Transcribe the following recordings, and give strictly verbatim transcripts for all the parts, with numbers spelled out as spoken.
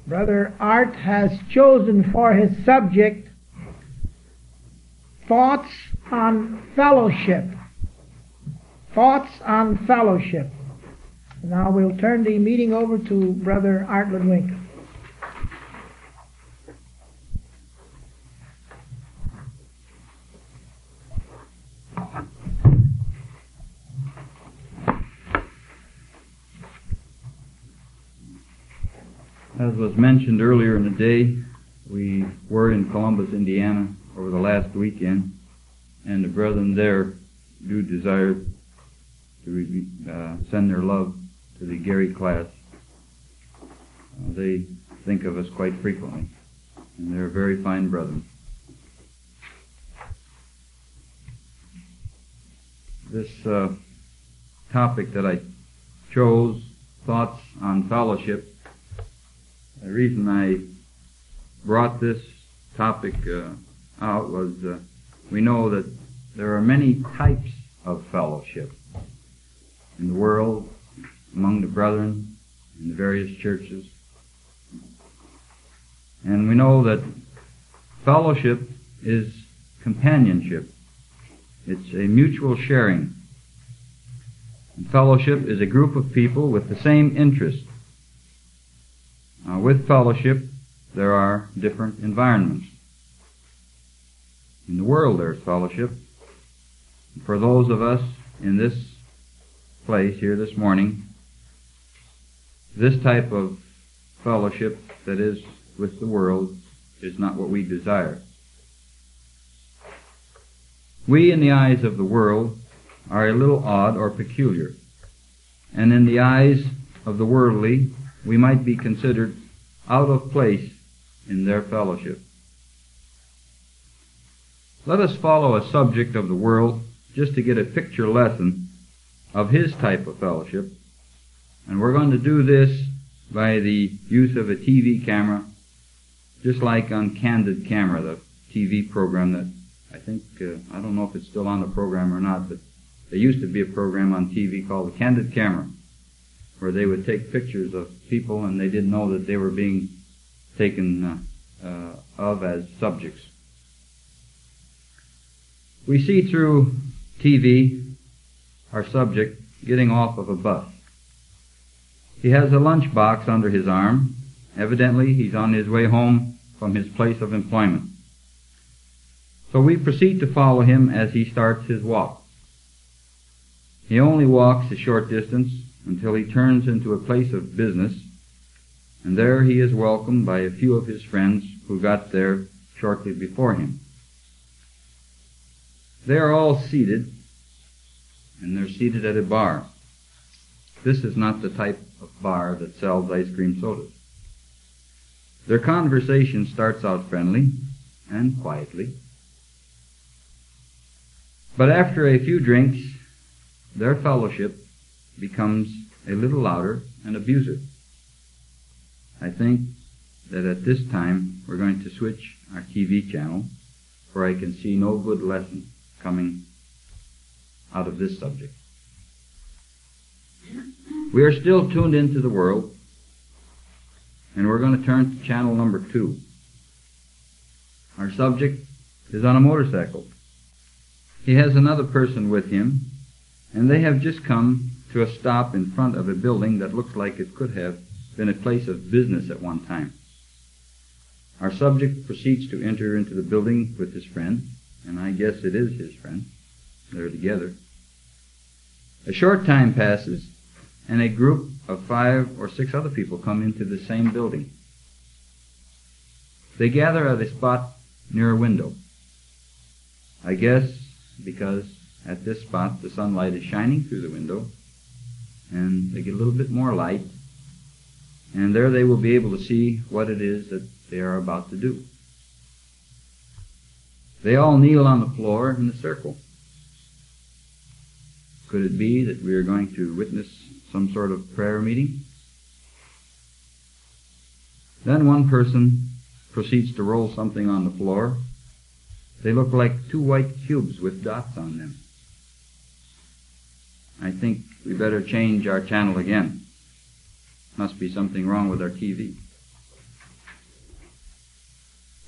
Brother Art has chosen for his subject Thoughts on Fellowship. Thoughts on Fellowship. Now we'll turn the meeting over to Brother Art Ludwig. As was mentioned earlier in the day, we were in Columbus, Indiana over the last weekend, and the brethren there do desire to uh, send their love to the Gary class. Uh, they think of us quite frequently, and they're very fine brethren. This uh, topic that I chose, Thoughts on Fellowship, the reason I brought this topic uh, out was uh, we know that there are many types of fellowship in the world, among the brethren, in the various churches. And we know that fellowship is companionship. It's a mutual sharing. And fellowship is a group of people with the same interest. Uh, with fellowship, there are different environments. In the world, there's fellowship. For those of us in this place here this morning, this type of fellowship that is with the world is not what we desire. We, in the eyes of the world, are a little odd or peculiar. And in the eyes of the worldly, we might be considered out of place in their fellowship. Let us follow a subject of the world just to get a picture lesson of his type of fellowship. And we're going to do this by the use of a T V camera, just like on Candid Camera, the T V program that I think, uh, I don't know if it's still on the program or not, but there used to be a program on T V called the Candid Camera, where they would take pictures of people and they didn't know that they were being taken uh, uh, of as subjects. We see through T V our subject getting off of a bus. He has a lunch box under his arm. Evidently, he's on his way home from his place of employment. So we proceed to follow him as he starts his walk. He only walks a short distance until he turns into a place of business, and there he is welcomed by a few of his friends who got there shortly before him. They are all seated, and they're seated at a bar. This is not the type of bar that sells ice cream sodas. Their conversation starts out friendly and quietly, but after a few drinks, their fellowship becomes a little louder and abusive. I think that at this time we're going to switch our T V channel, for I can see no good lesson coming out of this subject. We are still tuned into the world, and we're going to turn to channel number two. Our subject is on a motorcycle. He has another person with him, and they have just come to a stop in front of a building that looks like it could have been a place of business at one time. Our subject proceeds to enter into the building with his friend, and I guess it is his friend. They're together. A short time passes, and a group of five or six other people come into the same building. They gather at a spot near a window. I guess because at this spot the sunlight is shining through the window, and they get a little bit more light, and there they will be able to see what it is that they are about to do. They all kneel on the floor in a circle. Could it be that we are going to witness some sort of prayer meeting? Then one person proceeds to roll something on the floor. They look like two white cubes with dots on them. I think we better change our channel again. Must be something wrong with our T V.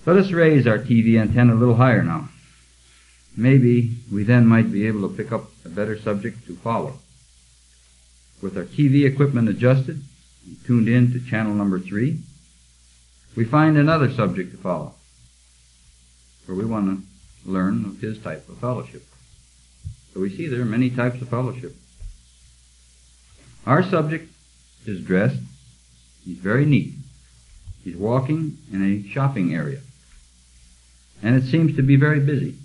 Let us raise our T V antenna a little higher now. Maybe we then might be able to pick up a better subject to follow. With our T V equipment adjusted and tuned in to channel number three, we find another subject to follow, where we want to learn of his type of fellowship. So we see there are many types of fellowship. Our subject is dressed. He's very neat. He's walking in a shopping area. And it seems to be very busy.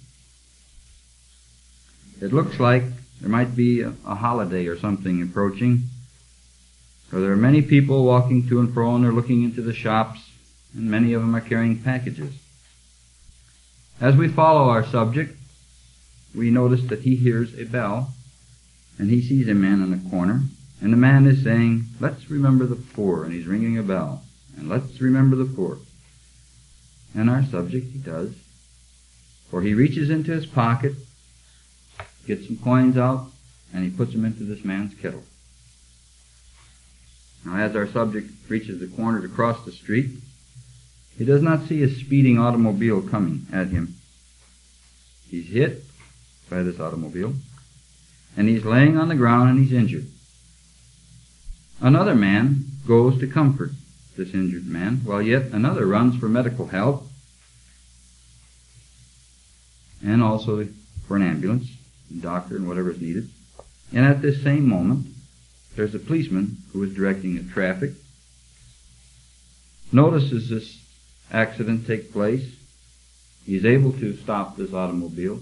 It looks like there might be a, a holiday or something approaching, for there are many people walking to and fro, and they're looking into the shops, and many of them are carrying packages. As we follow our subject, we notice that he hears a bell, and he sees a man in a corner, and the man is saying, "Let's remember the poor," and he's ringing a bell, and "Let's remember the poor." And our subject, he does, for he reaches into his pocket, gets some coins out, and he puts them into this man's kettle. Now, as our subject reaches the corner to cross the street, he does not see a speeding automobile coming at him. He's hit by this automobile, and he's laying on the ground and he's injured. Another man goes to comfort this injured man, while yet another runs for medical help and also for an ambulance, a doctor, and whatever is needed. And at this same moment, there's a policeman who is directing the traffic, notices this accident take place. He's able to stop this automobile.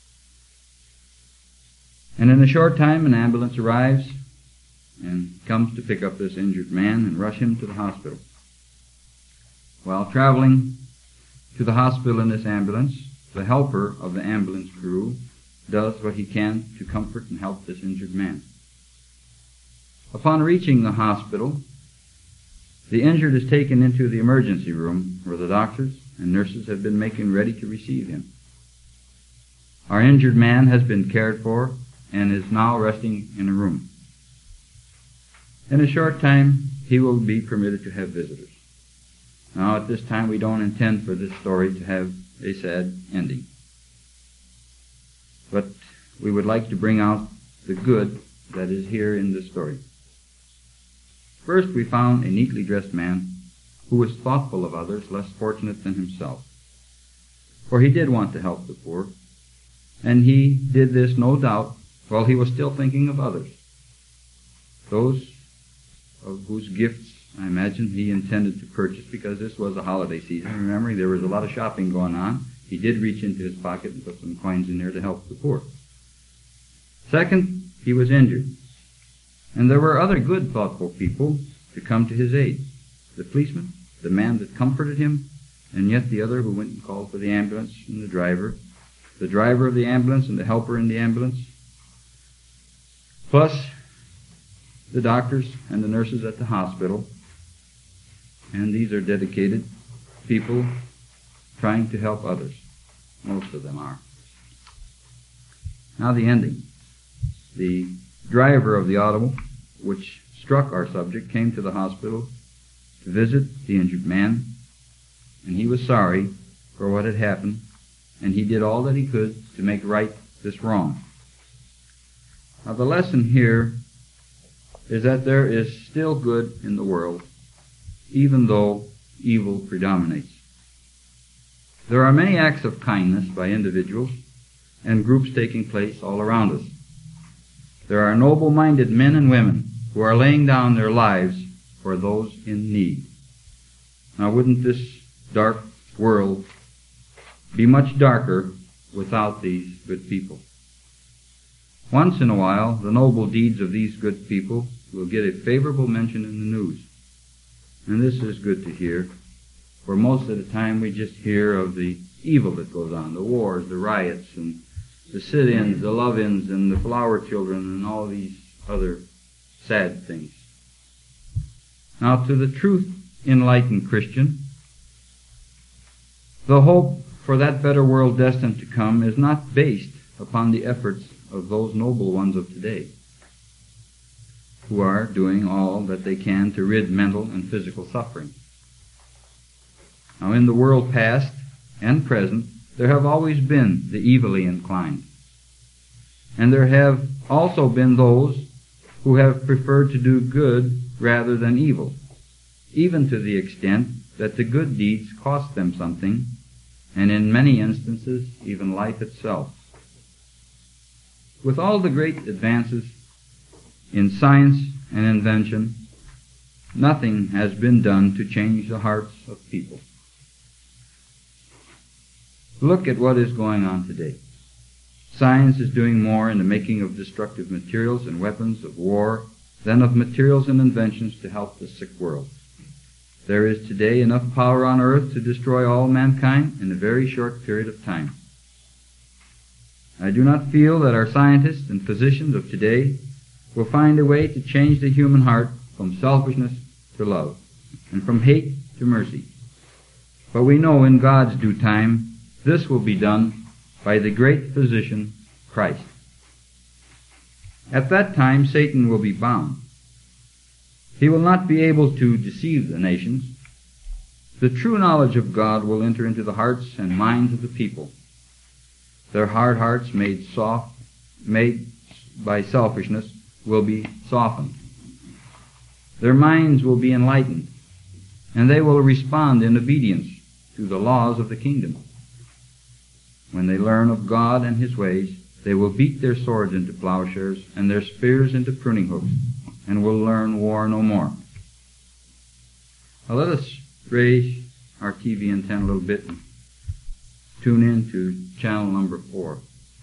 And in a short time, an ambulance arrives and comes to pick up this injured man and rush him to the hospital. While traveling to the hospital in this ambulance, the helper of the ambulance crew does what he can to comfort and help this injured man. Upon reaching the hospital, the injured is taken into the emergency room where the doctors and nurses have been making ready to receive him. Our injured man has been cared for and is now resting in a room. In a short time, he will be permitted to have visitors. Now, at this time, we don't intend for this story to have a sad ending. But we would like to bring out the good that is here in this story. First, we found a neatly dressed man who was thoughtful of others less fortunate than himself. For he did want to help the poor, and he did this, no doubt, while he was still thinking of others, those of whose gifts, I imagine, he intended to purchase, because this was a holiday season. Remember, there was a lot of shopping going on. He did reach into his pocket and put some coins in there to help the poor. Second, he was injured. And there were other good, thoughtful people to come to his aid. The policeman, the man that comforted him, and yet the other who went and called for the ambulance, and the driver, the driver of the ambulance and the helper in the ambulance, plus the doctors and the nurses at the hospital. And these are dedicated people trying to help others. Most of them are. Now the ending. The driver of the auto which struck our subject came to the hospital to visit the injured man, and he was sorry for what had happened, and he did all that he could to make right this wrong. Now the lesson here is that there is still good in the world, even though evil predominates. There are many acts of kindness by individuals and groups taking place all around us. There are noble-minded men and women who are laying down their lives for those in need. Now, wouldn't this dark world be much darker without these good people? Once in a while, the noble deeds of these good people will get a favorable mention in the news. And this is good to hear, for most of the time we just hear of the evil that goes on, the wars, the riots, and the sit-ins, the love-ins, and the flower children, and all these other sad things. Now, to the truth-enlightened Christian, the hope for that better world destined to come is not based upon the efforts of those noble ones of today, who are doing all that they can to rid mental and physical suffering. Now, in the world past, and present, there have always been the evilly inclined. And there have also been those who have preferred to do good rather than evil, even to the extent that the good deeds cost them something, and in many instances even life itself. With all the great advances in science and invention, nothing has been done to change the hearts of people. Look at what is going on today. Science is doing more in the making of destructive materials and weapons of war than of materials and inventions to help the sick world. There is today enough power on earth to destroy all mankind in a very short period of time. I do not feel that our scientists and physicians of today will find a way to change the human heart from selfishness to love, and from hate to mercy. But we know in God's due time this will be done by the great physician, Christ. At that time, Satan will be bound. He will not be able to deceive the nations. The true knowledge of God will enter into the hearts and minds of the people. Their hard hearts, made soft, made by selfishness, will be softened. Their minds will be enlightened, and they will respond in obedience to the laws of the kingdom. When they learn of God and His ways, they will beat their swords into plowshares and their spears into pruning hooks, and will learn war no more. Now let us raise our T V antenna a little bit and tune in to channel number four.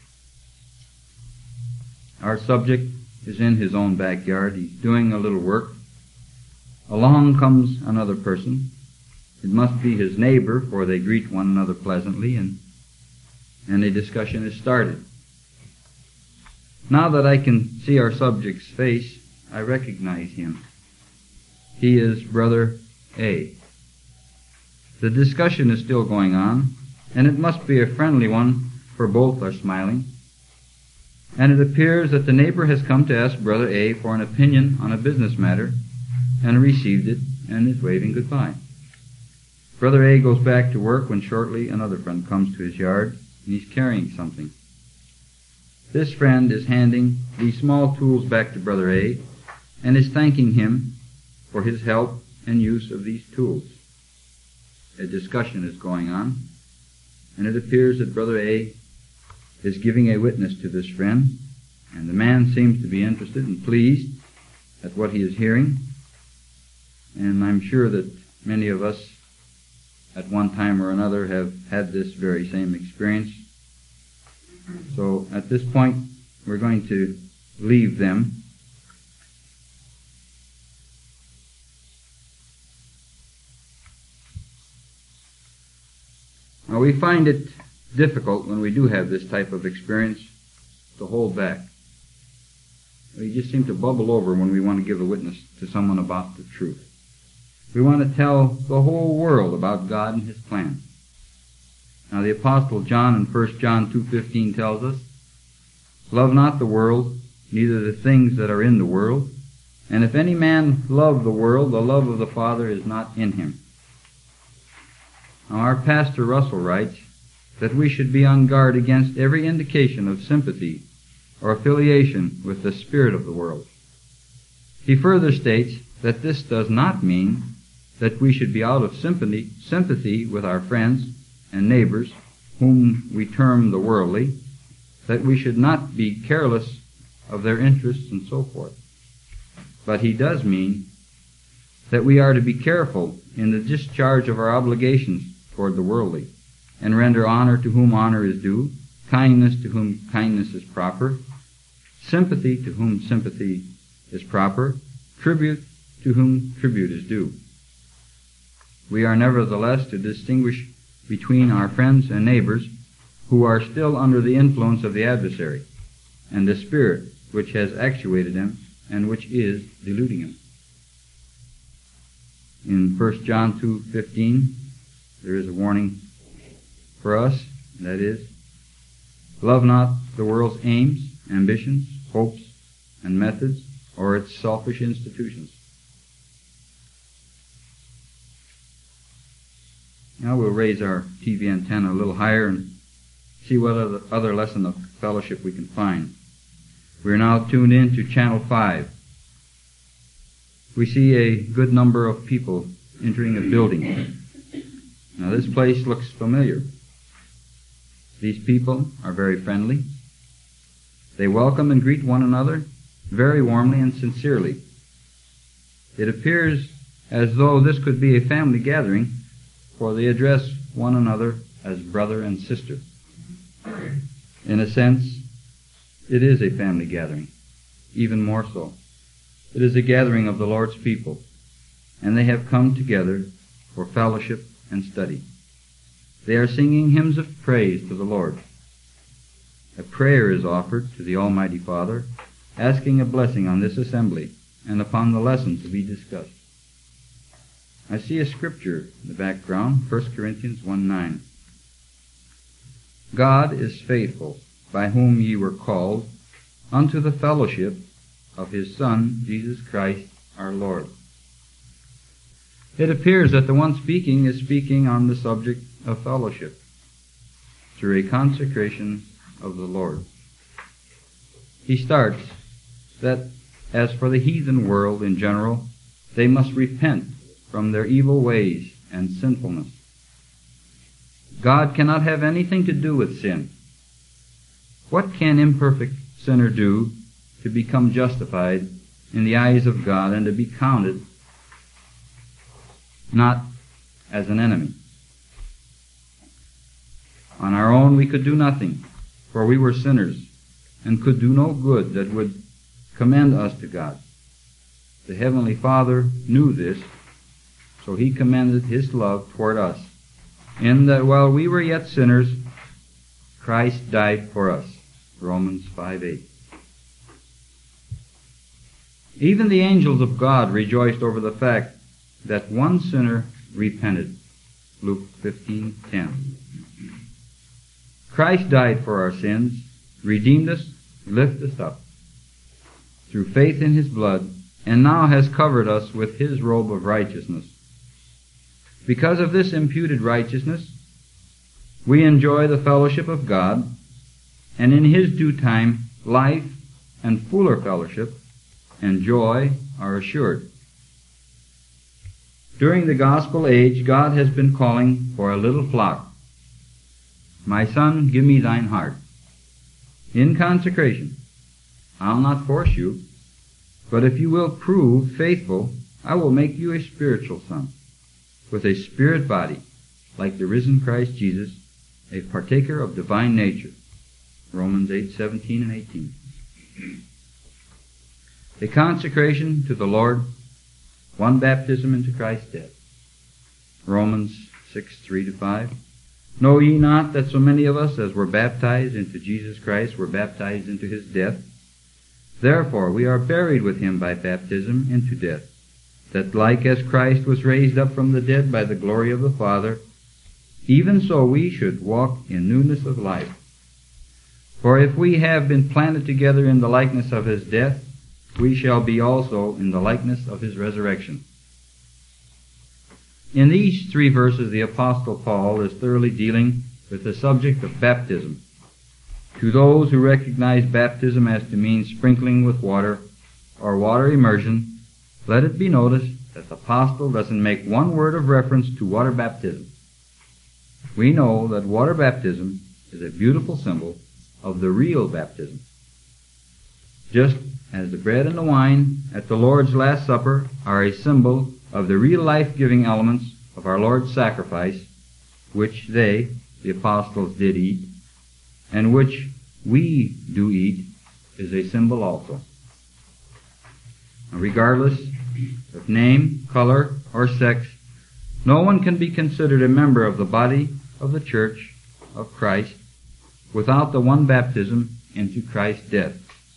Our subject is in his own backyard. He's doing a little work. Along comes another person. It must be his neighbor, for they greet one another pleasantly, and, and a discussion is started. Now that I can see our subject's face, I recognize him. He is Brother A. The discussion is still going on, and it must be a friendly one, for both are smiling. And it appears that the neighbor has come to ask Brother A for an opinion on a business matter, and received it, and is waving goodbye. Brother A goes back to work when shortly another friend comes to his yard, and he's carrying something. This friend is handing these small tools back to Brother A, and is thanking him for his help and use of these tools. A discussion is going on, and it appears that Brother A is giving a witness to this friend, and the man seems to be interested and pleased at what he is hearing. And I'm sure that many of us at one time or another have had this very same experience. So at this point, we're going to leave them. Now we find it difficult when we do have this type of experience to hold back. We just seem to bubble over when we want to give a witness to someone about the truth. We want to tell the whole world about God and His plan. Now the Apostle John in First John two fifteen tells us, "Love not the world, neither the things that are in the world. And if any man love the world, the love of the Father is not in him." Now our pastor Russell writes that we should be on guard against every indication of sympathy or affiliation with the spirit of the world. He further states that this does not mean that we should be out of sympathy, sympathy with our friends and neighbors, whom we term the worldly, that we should not be careless of their interests and so forth. But he does mean that we are to be careful in the discharge of our obligations toward the worldly, and render honor to whom honor is due, kindness to whom kindness is proper, sympathy to whom sympathy is proper, tribute to whom tribute is due. We are nevertheless to distinguish between our friends and neighbors who are still under the influence of the adversary and the spirit which has actuated them and which is deluding them. In First John two fifteen, there is a warning for us, that is, love not the world's aims, ambitions, hopes, and methods, or its selfish institutions. Now we'll raise our T V antenna a little higher and see what other, other lesson of fellowship we can find. We're now tuned in to Channel five. We see a good number of people entering a building. Now this place looks familiar. These people are very friendly. They welcome and greet one another very warmly and sincerely. It appears as though this could be a family gathering, for they address one another as brother and sister. In a sense, it is a family gathering, even more so. It is a gathering of the Lord's people, and they have come together for fellowship and study. They are singing hymns of praise to the Lord. A prayer is offered to the Almighty Father, asking a blessing on this assembly and upon the lesson to be discussed. I see a scripture in the background, First Corinthians one nine. God is faithful, by whom ye were called, unto the fellowship of his Son, Jesus Christ our Lord. It appears that the one speaking is speaking on the subject of fellowship through a consecration of the Lord. He starts that as for the heathen world in general, they must repent from their evil ways and sinfulness. God cannot have anything to do with sin. What can imperfect sinner do to become justified in the eyes of God and to be counted not as an enemy? On our own we could do nothing, for we were sinners and could do no good that would commend us to God. The Heavenly Father knew this, so he commended his love toward us, in that while we were yet sinners, Christ died for us. Romans five eight. Even the angels of God rejoiced over the fact that one sinner repented. Luke fifteen ten. Christ died for our sins, redeemed us, lifted us up through faith in his blood, and now has covered us with his robe of righteousness. Because of this imputed righteousness, we enjoy the fellowship of God, and in his due time, life and fuller fellowship and joy are assured. During the gospel age, God has been calling for a little flock. My son, give me thine heart. In consecration, I'll not force you, but if you will prove faithful, I will make you a spiritual son, with a spirit body, like the risen Christ Jesus, a partaker of divine nature. Romans eight seventeen and eighteen. A consecration to the Lord, one baptism into Christ's death. Romans six three to five. Know ye not that so many of us as were baptized into Jesus Christ were baptized into his death? Therefore we are buried with him by baptism into death, that like as Christ was raised up from the dead by the glory of the Father, even so we should walk in newness of life. For if we have been planted together in the likeness of his death, we shall be also in the likeness of his resurrection. In these three verses, the Apostle Paul is thoroughly dealing with the subject of baptism. To those who recognize baptism as to mean sprinkling with water or water immersion, let it be noticed that the Apostle doesn't make one word of reference to water baptism. We know that water baptism is a beautiful symbol of the real baptism. Just as the bread and the wine at the Lord's Last Supper are a symbol of the real life-giving elements of our Lord's sacrifice, which they, the apostles, did eat, and which we do eat, is a symbol also. Now, regardless of name, color, or sex, no one can be considered a member of the body of the Church of Christ without the one baptism into Christ's death.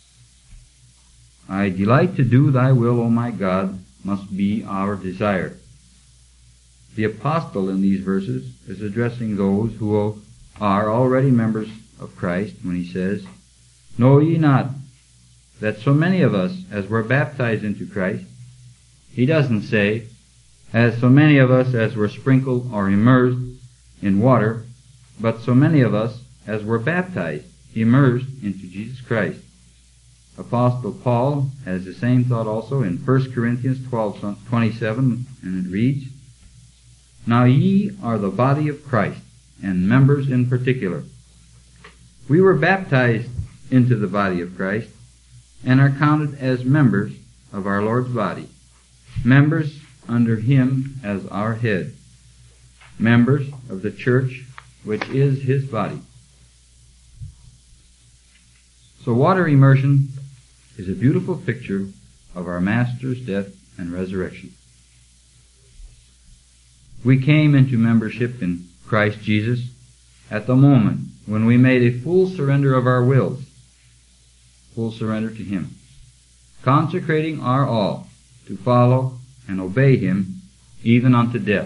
I delight to do thy will, O my God, must be our desire. The apostle in these verses is addressing those who are already members of Christ when he says, Know ye not that so many of us as were baptized into Christ? He doesn't say, as so many of us as were sprinkled or immersed in water, but so many of us as were baptized, immersed into Jesus Christ. Apostle Paul has the same thought also in First Corinthians twelve twenty-seven, and it reads, "Now ye are the body of Christ, and members in particular." We were baptized into the body of Christ, and are counted as members of our Lord's body, members under Him as our head, members of the church, which is His body. So water immersion is a beautiful picture of our Master's death and resurrection. We came into membership in Christ Jesus at the moment when we made a full surrender of our wills, full surrender to Him, consecrating our all to follow and obey Him even unto death.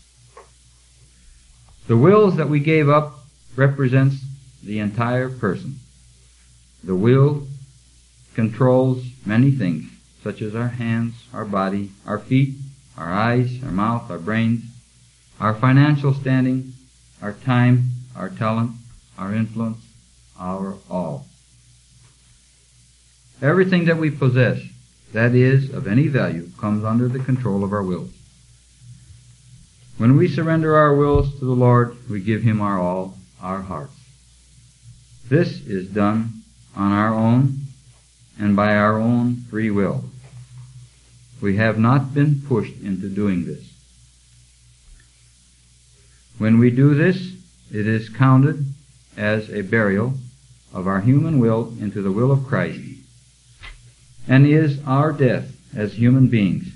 The wills that we gave up represents the entire person. The will controls many things, such as our hands, our body, our feet, our eyes, our mouth, our brains, our financial standing, our time, our talent, our influence, our all. Everything that we possess that is of any value comes under the control of our wills. When we surrender our wills to the Lord, we give Him our all, our hearts. This is done on our own and by our own free will. We have not been pushed into doing this. When we do this, it is counted as a burial of our human will into the will of Christ, and is our death as human beings.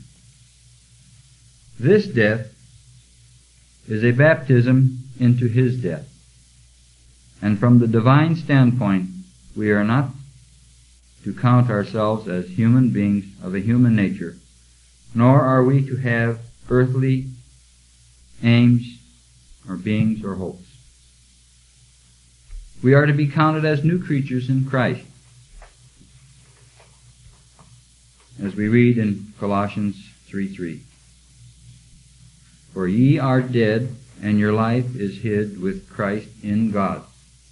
This death is a baptism into His death. And from the divine standpoint, we are not to count ourselves as human beings of a human nature, nor are we to have earthly aims or beings or hopes. We are to be counted as new creatures in Christ, as we read in Colossians three three. For ye are dead, and your life is hid with Christ in God.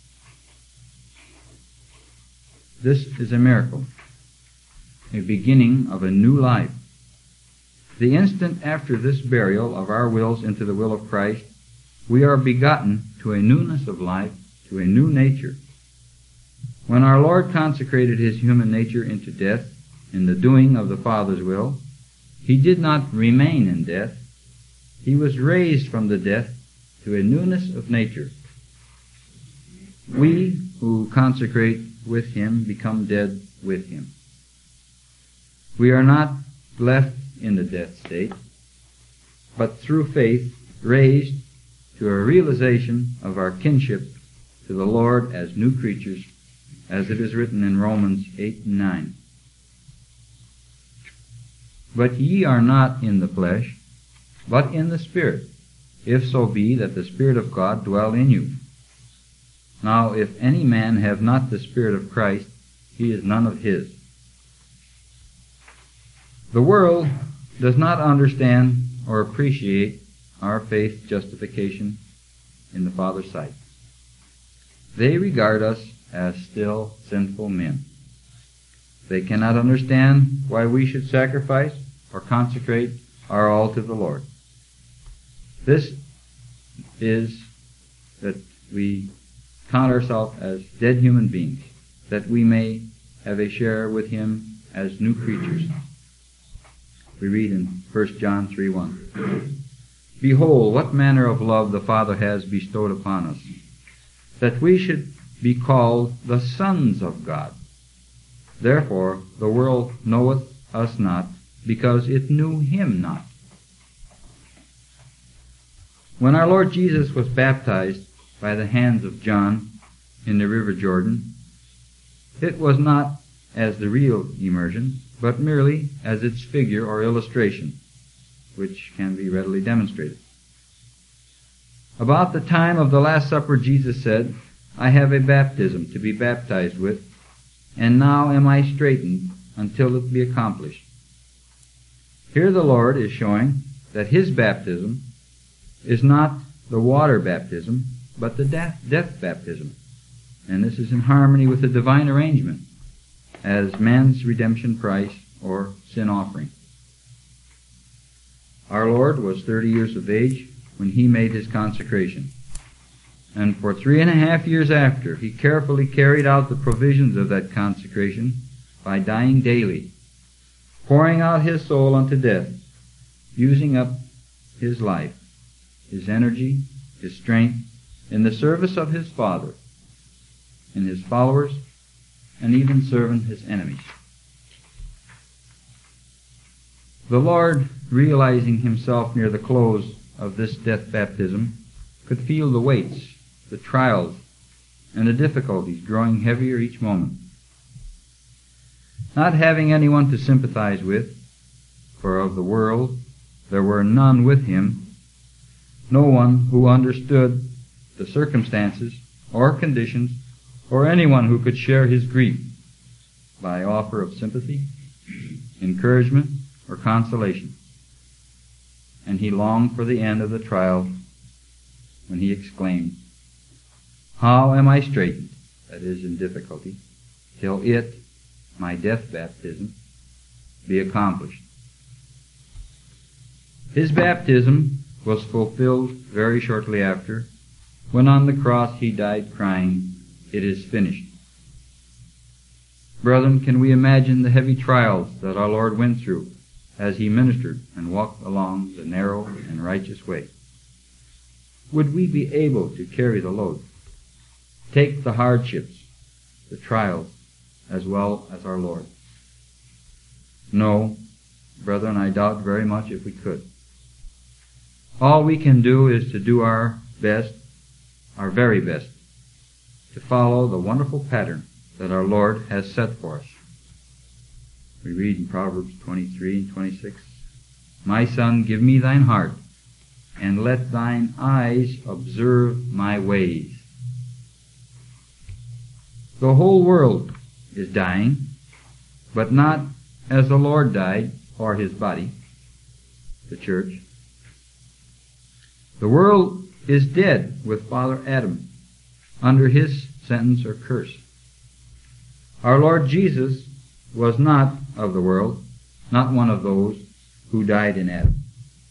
This is a miracle, a beginning of a new life. The instant after this burial of our wills into the will of Christ, we are begotten to a newness of life, to a new nature. When our Lord consecrated His human nature into death in the doing of the Father's will, He did not remain in death. He was raised from the death to a newness of nature. We who consecrate with Him become dead with Him. We are not left in the death state, but through faith raised to a realization of our kinship to the Lord as new creatures, as it is written in Romans eight and nine. But ye are not in the flesh, but in the Spirit, if so be that the Spirit of God dwell in you. Now if any man have not the Spirit of Christ, he is none of His. The world does not understand or appreciate our faith justification in the Father's sight. They regard us as still sinful men. They cannot understand why we should sacrifice or consecrate our all to the Lord. This is that we count ourselves as dead human beings, that we may have a share with Him as new creatures. We read in First John three one, Behold, what manner of love the Father has bestowed upon us, that we should be called the sons of God. Therefore the world knoweth us not, because it knew Him not. When our Lord Jesus was baptized by the hands of John in the river Jordan, it was not as the real immersion, but merely as its figure or illustration, which can be readily demonstrated. About the time of the Last Supper, Jesus said, I have a baptism to be baptized with, and now am I straitened until it be accomplished. Here the Lord is showing that His baptism is not the water baptism, but the death, death baptism. And this is in harmony with the divine arrangement as man's redemption price or sin offering. Our Lord was thirty years of age when he made his consecration. And for three and a half years after, he carefully carried out the provisions of that consecration by dying daily, pouring out his soul unto death, using up his life, his energy, his strength, in the service of his Father, in his followers, and even serving his enemies. The Lord, realizing himself near the close of this death baptism, could feel the weights, the trials, and the difficulties growing heavier each moment. Not having anyone to sympathize with, for of the world there were none with him, no one who understood the circumstances or conditions, or anyone who could share his grief by offer of sympathy, encouragement, or consolation. And he longed for the end of the trial when he exclaimed, "How am I straitened," that is, in difficulty, "till it, my death baptism, be accomplished." His baptism was fulfilled very shortly after, when on the cross he died crying, "It is finished." Brethren, can we imagine the heavy trials that our Lord went through as he ministered and walked along the narrow and righteous way? Would we be able to carry the load, take the hardships, the trials, as well as our Lord? No, brethren, I doubt very much if we could. All we can do is to do our best, our very best, to follow the wonderful pattern that our Lord has set for us. We read in Proverbs twenty-three and twenty-six, "My son, give me thine heart, and let thine eyes observe my ways." The whole world is dying, but not as the Lord died for his body, the church. The world is dead with Father Adam under his sentence or curse. Our Lord Jesus was not of the world, not one of those who died in Adam.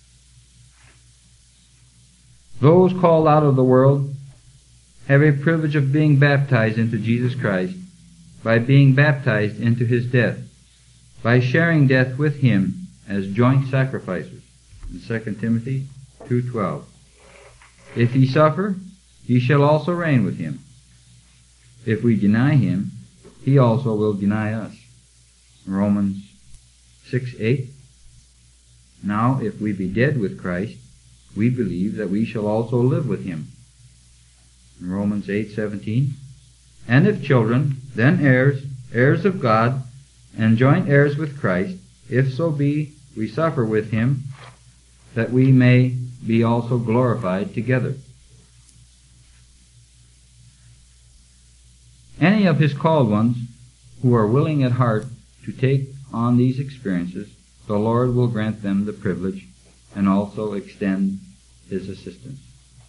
Those called out of the world have a privilege of being baptized into Jesus Christ by being baptized into his death, by sharing death with him as joint sacrificers in Second Timothy two twelve. If he suffer, he shall also reign with him. If we deny him, he also will deny us. Romans six eight. Now, if we be dead with Christ, we believe that we shall also live with him. Romans eight seventeen. And if children, then heirs, heirs of God, and joint heirs with Christ, if so be we suffer with him, that we may be also glorified together. Any of his called ones who are willing at heart to take on these experiences, the Lord will grant them the privilege and also extend his assistance.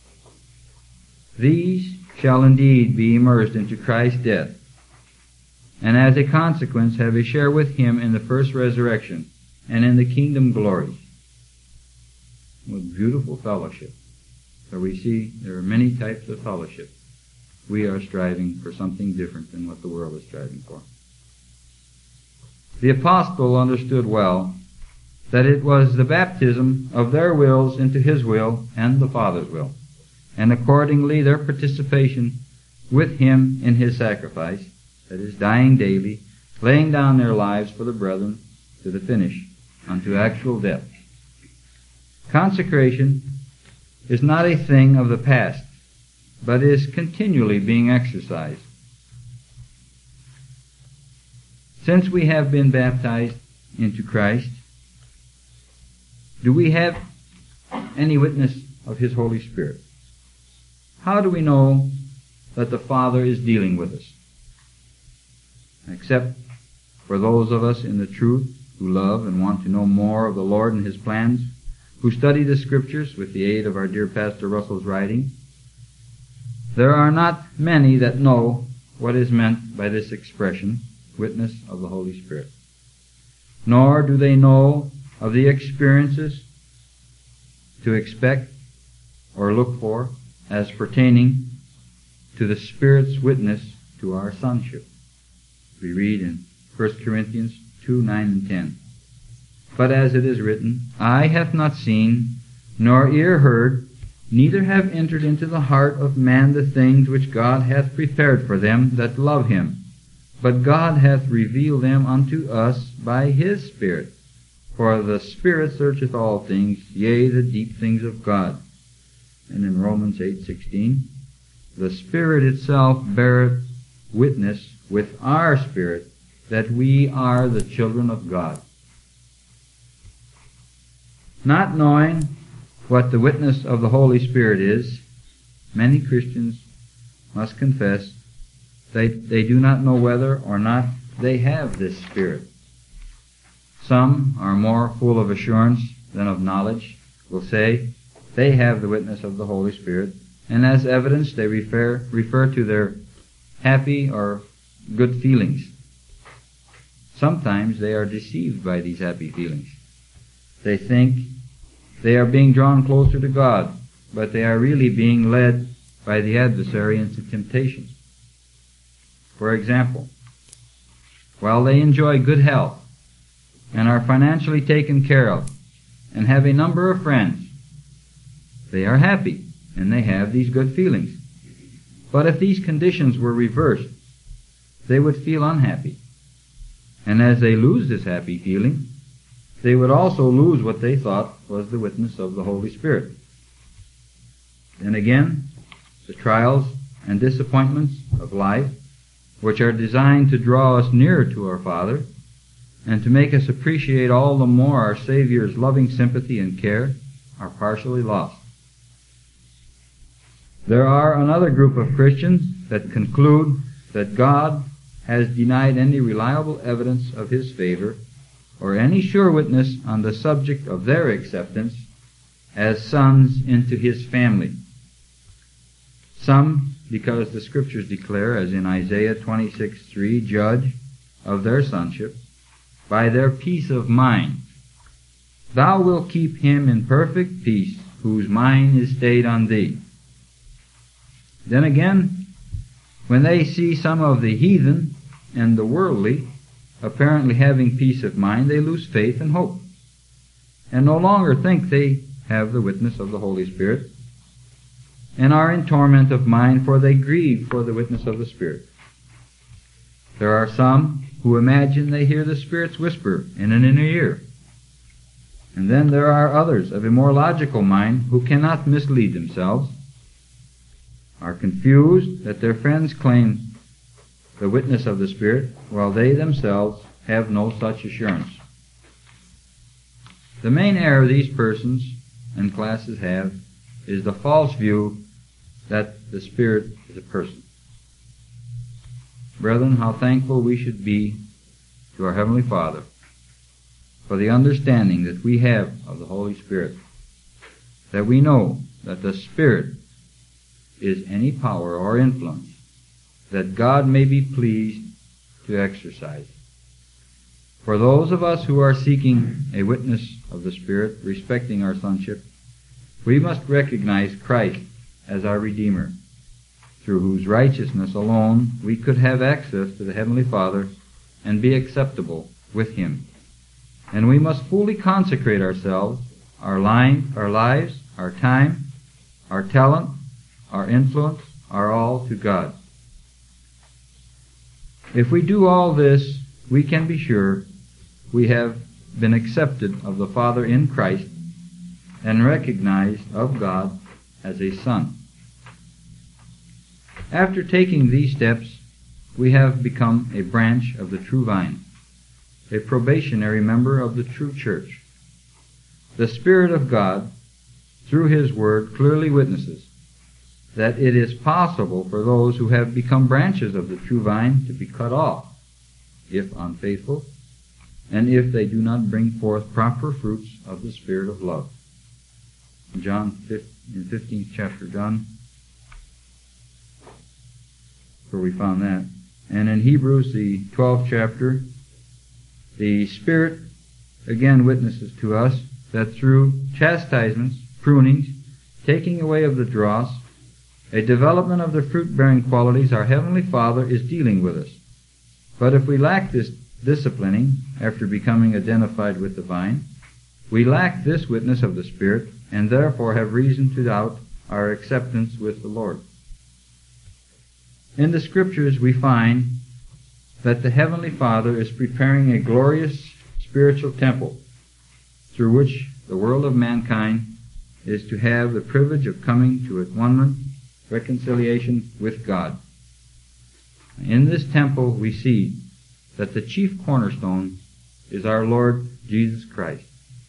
These shall indeed be immersed into Christ's death, and as a consequence have a share with him in the first resurrection and in the kingdom glories. With beautiful fellowship. So we see there are many types of fellowship. We are striving for something different than what the world is striving for. The apostle understood well that it was the baptism of their wills into his will and the Father's will, and accordingly their participation with him in his sacrifice, that is, dying daily, laying down their lives for the brethren to the finish, unto actual death. Consecration is not a thing of the past, but is continually being exercised. Since we have been baptized into Christ, do we have any witness of his Holy Spirit? How do we know that the Father is dealing with us? Except for those of us in the truth who love and want to know more of the Lord and his plans, who study the Scriptures with the aid of our dear Pastor Russell's writing, there are not many that know what is meant by this expression, witness of the Holy Spirit. Nor do they know of the experiences to expect or look for as pertaining to the Spirit's witness to our sonship. We read in First Corinthians two, nine and ten. But as it is written, Eye hath not seen, nor ear heard, neither have entered into the heart of man the things which God hath prepared for them that love him. But God hath revealed them unto us by his Spirit. For the Spirit searcheth all things, yea, the deep things of God. And in Romans eight sixteen, the Spirit itself beareth witness with our spirit that we are the children of God. Not knowing what the witness of the Holy Spirit is, many Christians must confess they, they do not know whether or not they have this Spirit. Some are more full of assurance than of knowledge, will say they have the witness of the Holy Spirit, and as evidence they refer, refer to their happy or good feelings. Sometimes they are deceived by these happy feelings. They think they are being drawn closer to God, but they are really being led by the adversary into temptation. For example, while they enjoy good health and are financially taken care of and have a number of friends, they are happy and they have these good feelings. But if these conditions were reversed, they would feel unhappy. And as they lose this happy feeling, they would also lose what they thought was the witness of the Holy Spirit. And again, the trials and disappointments of life, which are designed to draw us nearer to our Father and to make us appreciate all the more our Savior's loving sympathy and care, are partially lost. There are another group of Christians that conclude that God has denied any reliable evidence of his favor or any sure witness on the subject of their acceptance as sons into his family. Some, because the Scriptures declare, as in Isaiah twenty-six three, judge of their sonship by their peace of mind. Thou wilt keep him in perfect peace, whose mind is stayed on thee. Then again, when they see some of the heathen and the worldly apparently having peace of mind, they lose faith and hope, and no longer think they have the witness of the Holy Spirit, and are in torment of mind, for they grieve for the witness of the Spirit. There are some who imagine they hear the Spirit's whisper in an inner ear. And then there are others of a more logical mind who cannot mislead themselves, are confused that their friends claim the witness of the Spirit, while they themselves have no such assurance. The main error these persons and classes have is the false view that the Spirit is a person. Brethren, how thankful we should be to our Heavenly Father for the understanding that we have of the Holy Spirit, that we know that the Spirit is any power or influence that God may be pleased to exercise. For those of us who are seeking a witness of the Spirit respecting our sonship, we must recognize Christ as our Redeemer, through whose righteousness alone we could have access to the Heavenly Father and be acceptable with Him. And we must fully consecrate ourselves, our, line, our lives, our time, our talent, our influence, our all to God. If we do all this, we can be sure we have been accepted of the Father in Christ and recognized of God as a Son. After taking these steps, we have become a branch of the true vine, a probationary member of the true church. The Spirit of God, through His Word, clearly witnesses that it is possible for those who have become branches of the true vine to be cut off, if unfaithful, and if they do not bring forth proper fruits of the Spirit of love. In John, in fifteenth chapter, John, where we found that. And in Hebrews, the twelfth chapter, the Spirit again witnesses to us that through chastisements, prunings, taking away of the dross, a development of the fruit-bearing qualities, our Heavenly Father is dealing with us. But if we lack this disciplining, after becoming identified with the vine, we lack this witness of the Spirit, and therefore have reason to doubt our acceptance with the Lord. In the Scriptures we find that the Heavenly Father is preparing a glorious spiritual temple through which the world of mankind is to have the privilege of coming to at-one-ment reconciliation with God. In this temple we see that the chief cornerstone is our Lord Jesus Christ.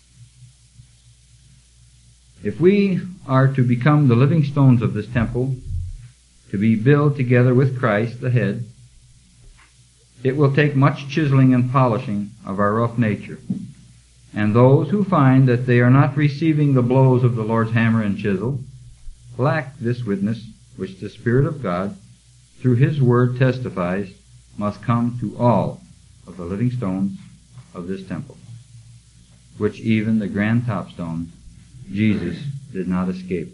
If we are to become the living stones of this temple, to be built together with Christ, the head, it will take much chiseling and polishing of our rough nature. And those who find that they are not receiving the blows of the Lord's hammer and chisel lack this witness which the Spirit of God, through His Word, testifies must come to all of the living stones of this temple, which even the grand topstone, Jesus, did not escape.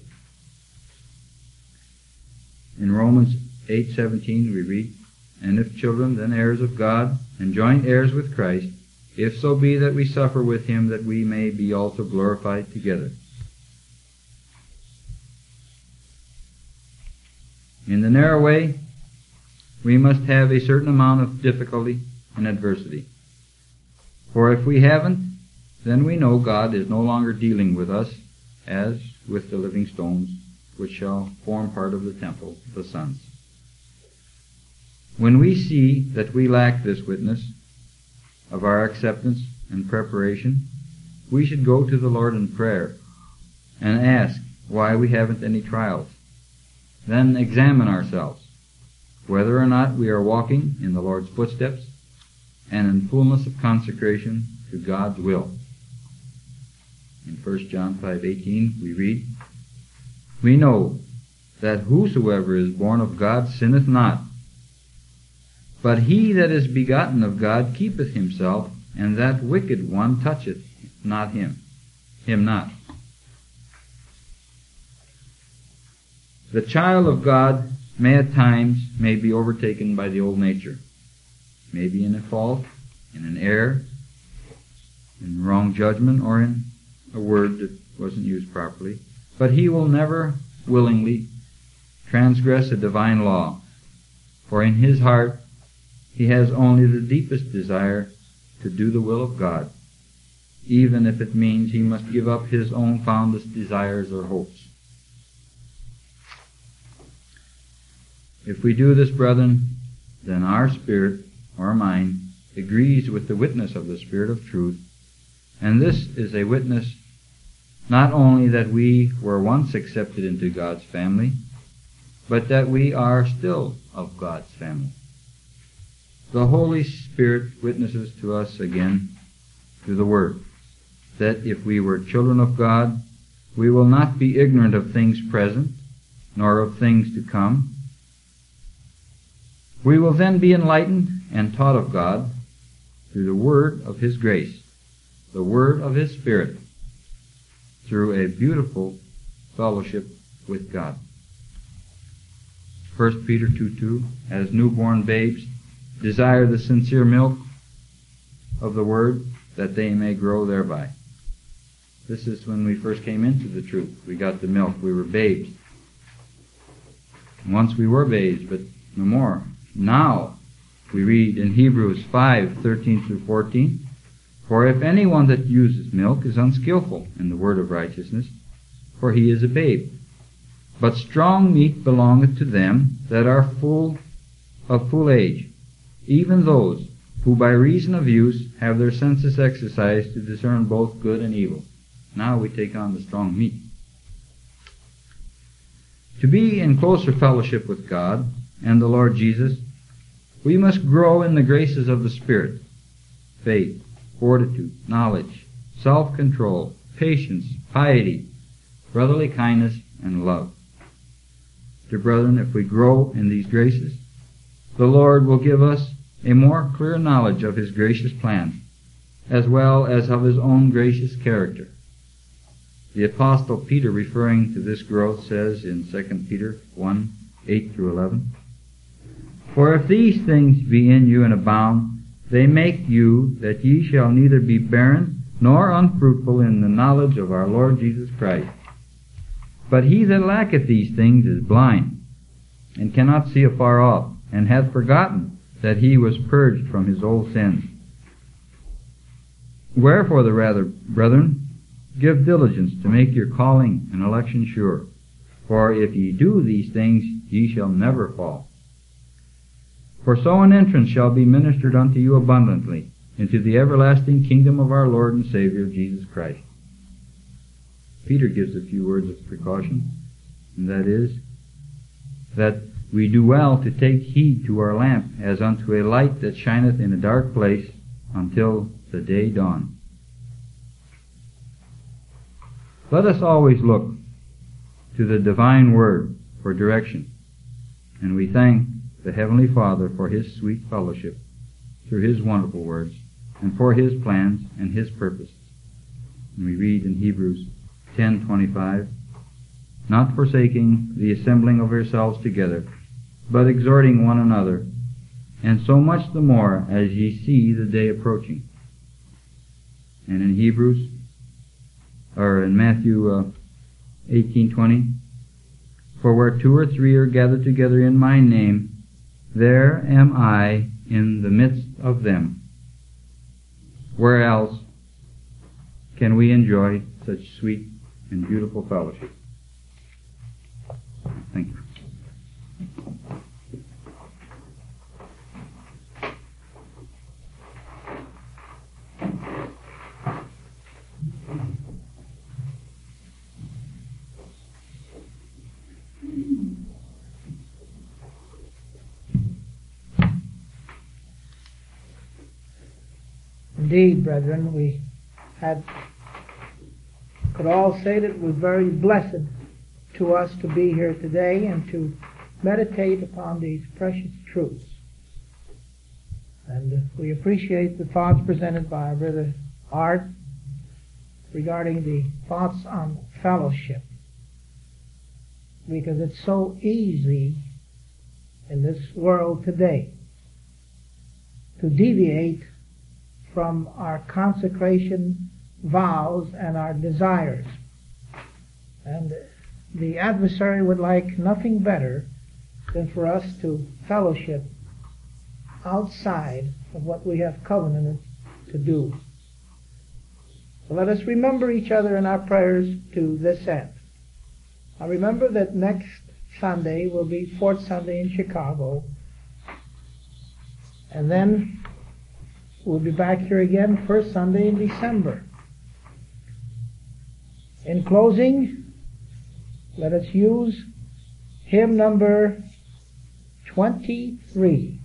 In Romans eight seventeen we read, "And if children, then heirs of God, and joint heirs with Christ, if so be that we suffer with Him, that we may be also glorified together." In the narrow way, we must have a certain amount of difficulty and adversity. For if we haven't, then we know God is no longer dealing with us as with the living stones which shall form part of the temple, the sons. When we see that we lack this witness of our acceptance and preparation, we should go to the Lord in prayer and ask why we haven't any trials. Then examine ourselves, whether or not we are walking in the Lord's footsteps and in fullness of consecration to God's will. In First John five eighteen we read, "We know that whosoever is born of God sinneth not, but he that is begotten of God keepeth himself, and that wicked one toucheth not him, him not." The child of God may at times may be overtaken by the old nature, maybe in a fault, in an error, in wrong judgment, or in a word that wasn't used properly, but he will never willingly transgress a divine law, for in his heart he has only the deepest desire to do the will of God, even if it means he must give up his own fondest desires or hopes. If we do this, brethren, then our spirit, or mind, agrees with the witness of the Spirit of truth, and this is a witness not only that we were once accepted into God's family, but that we are still of God's family. The Holy Spirit witnesses to us again through the Word, that if we were children of God, we will not be ignorant of things present, nor of things to come. We will then be enlightened and taught of God through the word of His grace, the word of His Spirit, through a beautiful fellowship with God. First Peter two two, "As newborn babes, desire the sincere milk of the word, that they may grow thereby." This is when we first came into the truth. We got the milk. We were babes. Once we were babes, but no more. Now, we read in Hebrews five thirteen through fourteen, "For if anyone that uses milk is unskillful in the word of righteousness, for he is a babe. But strong meat belongeth to them that are full of full age, even those who by reason of use have their senses exercised to discern both good and evil." Now we take on the strong meat. To be in closer fellowship with God and the Lord Jesus, we must grow in the graces of the Spirit: faith, fortitude, knowledge, self-control, patience, piety, brotherly kindness, and love. Dear brethren, if we grow in these graces, the Lord will give us a more clear knowledge of His gracious plan, as well as of His own gracious character. The Apostle Peter, referring to this growth, says in Second Peter one, eight through eleven, "For if these things be in you and abound, they make you that ye shall neither be barren nor unfruitful in the knowledge of our Lord Jesus Christ. But he that lacketh these things is blind, and cannot see afar off, and hath forgotten that he was purged from his old sins. Wherefore the rather, brethren, give diligence to make your calling and election sure. For if ye do these things, ye shall never fall. For so an entrance shall be ministered unto you abundantly into the everlasting kingdom of our Lord and Savior Jesus Christ." Peter gives a few words of precaution, and that is, that we do well to take heed to our lamp as unto a light that shineth in a dark place until the day dawn. Let us always look to the divine word for direction, and we thank the Heavenly Father for His sweet fellowship through His wonderful words, and for His plans and His purposes. And we read in Hebrews ten twenty-five, "Not forsaking the assembling of yourselves together, but exhorting one another, and so much the more as ye see the day approaching." And in Hebrews, or in Matthew uh, eighteen twenty, "For where two or three are gathered together in my name, there am I in the midst of them." Where else can we enjoy such sweet and beautiful fellowship? Thank you. Indeed, brethren, we had could all say that it was very blessed to us to be here today and to meditate upon these precious truths. And we appreciate the thoughts presented by our brother Art regarding the thoughts on fellowship, because it's so easy in this world today to deviate from our consecration vows and our desires. And the adversary would like nothing better than for us to fellowship outside of what we have covenanted to do. So let us remember each other in our prayers to this end. Now remember that next Sunday will be Fourth Sunday in Chicago, and then we'll be back here again first Sunday in December. In closing, let us use hymn number twenty-three.